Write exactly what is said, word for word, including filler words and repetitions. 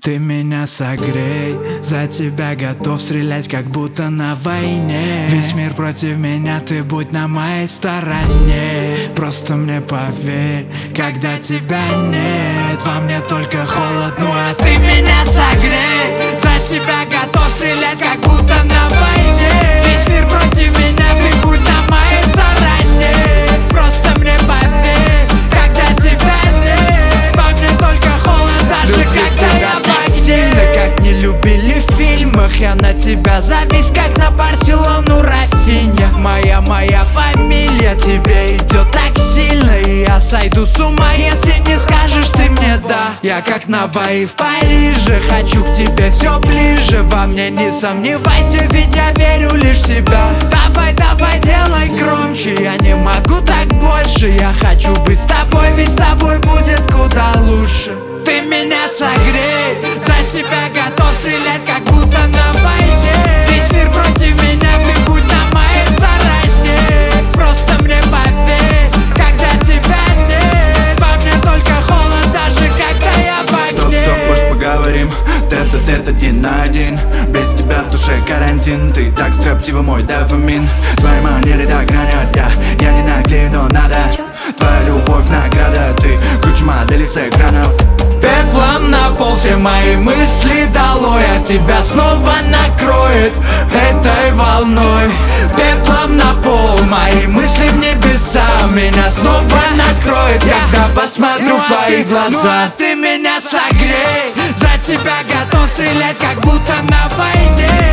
Ты меня согрей, за тебя готов стрелять, как будто на войне. Весь мир против меня, ты будь на моей стороне. Просто мне поверь, когда тебя нет, во мне только холод, ну а ты меня согрей. За тебя готов стрелять, как будто на войне. Весь мир против меня, ты будь на моей стороне. Просто мне поверь, когда тебя нет, во мне только холод, даже когда я в огне. Как не любили в фильмах, я на тебя завис, как на Барселону Рафинья. Моя, моя фамилия тебе идет так сильно, и я сойду с ума, если не скажешь ты мне да. Я как Наваи в Париже, хочу к тебе все ближе. Во мне не сомневайся, ведь я верю лишь в себя. Давай, давай, делай громче, я не могу так больше. Я хочу быть с тобой, ведь с тобой будет куда лучше. Ты меня согрей, за тебя готов стрелять, как будто на войне. Весь мир против меня, ты будь на моей стороне. Просто мне поверь, когда тебя нет, во мне только холод, даже когда я в огне. Стоп, стоп, может поговорим, тет-а-тет один на один. Без тебя в душе карантин, ты так строптива, мой дофамин. Твои манеры так гранят, я, я не наглею, но надо. Твоя любовь награда, ты ключ модели с экранов. Пеплом на пол все мои мысли долой, а тебя снова накроет этой волной. Пеплом на пол мои мысли в небеса, меня снова накроет, когда посмотрю ну, в твои а глаза. Ну а ты меня согрей, за тебя готов стрелять, как будто на войне.